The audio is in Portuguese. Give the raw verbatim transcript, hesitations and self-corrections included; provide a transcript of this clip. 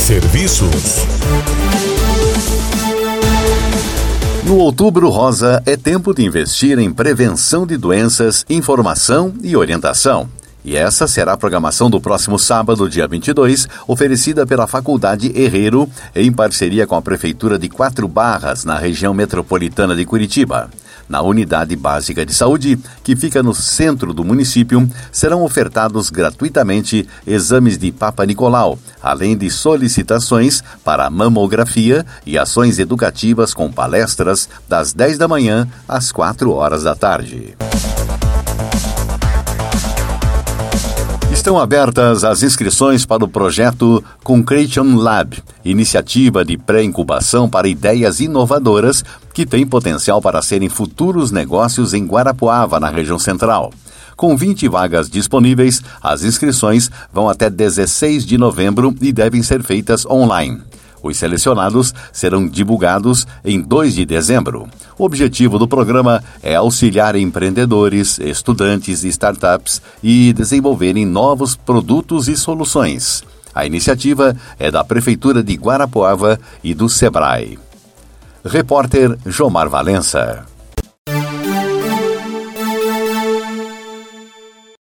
Serviços. No Outubro Rosa é tempo de investir em prevenção de doenças, informação e orientação. E essa será a programação do próximo sábado, dia vinte e dois, oferecida pela Faculdade Herrero, em parceria com a Prefeitura de Quatro Barras, na região metropolitana de Curitiba. Na Unidade Básica de Saúde, que fica no centro do município, serão ofertados gratuitamente exames de Papa Nicolau, além de solicitações para mamografia e ações educativas com palestras das dez da manhã às quatro horas da tarde. Estão abertas as inscrições para o projeto Concretion Lab, iniciativa de pré-incubação para ideias inovadoras que tem potencial para serem futuros negócios em Guarapuava, na região central. Com vinte vagas disponíveis, as inscrições vão até dezesseis de novembro e devem ser feitas online. Os selecionados serão divulgados em dois de dezembro. O objetivo do programa é auxiliar empreendedores, estudantes e startups e desenvolverem novos produtos e soluções. A iniciativa é da Prefeitura de Guarapuava e do Sebrae. Repórter Jomar Valença.